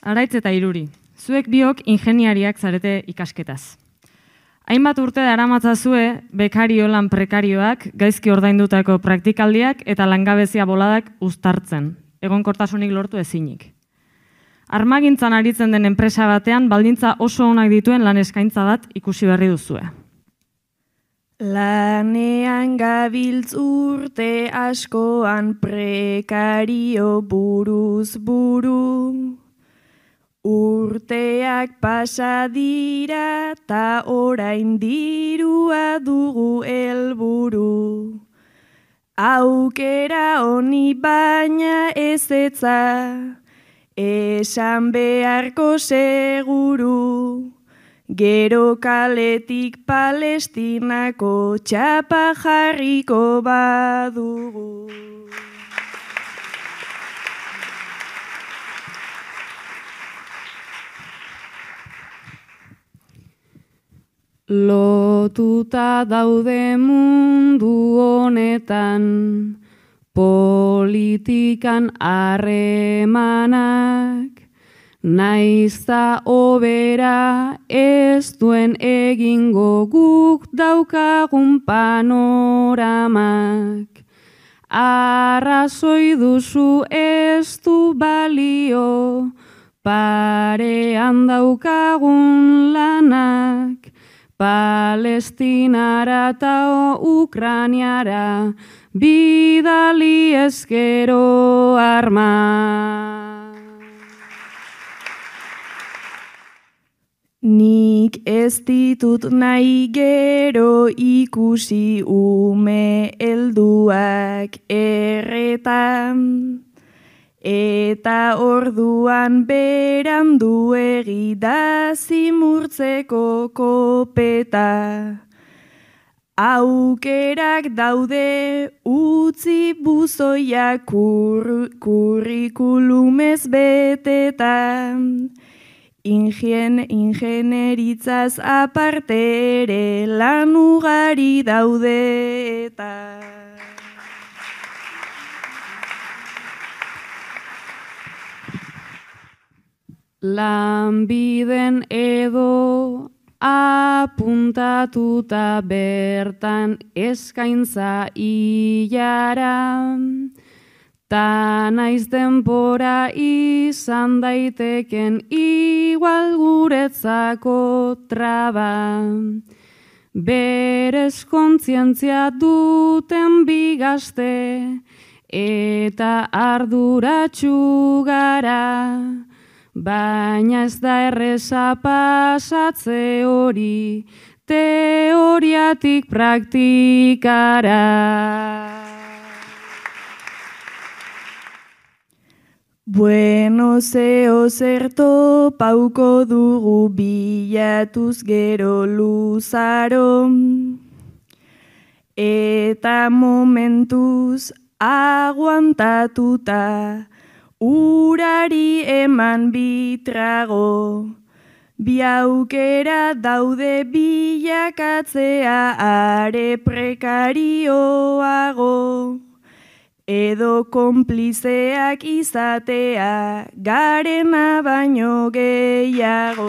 Araitz eta Iruri, zuek biok ingeniariak zarete ikasketaz. Hainbat urte daramatzazue bekario lan prekarioak, gaizki ordaindutako praktikaldiak eta langabezia boladak uztartzen, egonkortasunik lortu ezinik. Armagintzan aritzen den enpresa batean baldintza oso onak dituen lan eskaintza bat ikusi berri duzue. Lanean gabiltz urte askoan prekario buruz buru. Urteak pasa dira ta orain dirua dugu helburu. Aukera honi baina ezetza, esan beharko seguru. Gero kaletik Palestinako txapa jarriko badugu. Lotuta daude mundu honetan, politikan harremanak, naizta hobera ez duen egingo guk daukagun panoramak. Arrazoi duzu ez du balio, parean daukagun lanak, Palestinara eta Ukraniara bidali ezkero arma. Nik ez ditut nahi gero ikusi ume helduak erretan. Eta orduan berandu da zimurtzeko kopeta. Aukerak daude utzi buzoia kurrikulumez beteta. Ingenieritzaz aparte ere lan ugari daude eta. Lanbiden edo apuntatuta bertan eskaintza ilara, ta naiz denbora izan daiteken igual guretzako traba. Berez kontzientzia duten bigazte eta arduratsu gara, baina ez da erreza pasatze hori teoriatik praktikara. Bueno, zeo zerto pauko dugu bilatuz gero luzaro, eta momentuz aguantatuta urari eman bitrago. Bi aukera daude bilakatzea are prekarioago. Edo konplizeak izatea garena baino gehiago.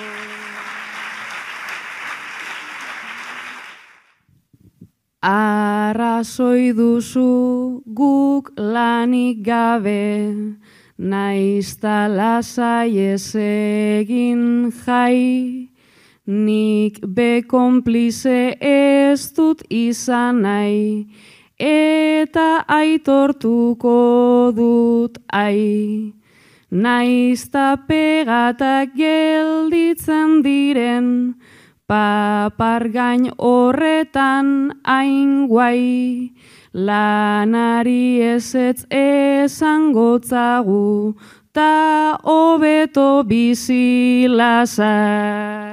Arrazoi duzu guk lanik gabe, naizta lasai ez egin jai, nik be konplize ez dut izan nahi, eta aitortuko dut ai. Naizta pegatak gelditzen diren, papar gain horretan hain guai, lanari ezetz ezangotzagu, ta hobeto bizi lasai.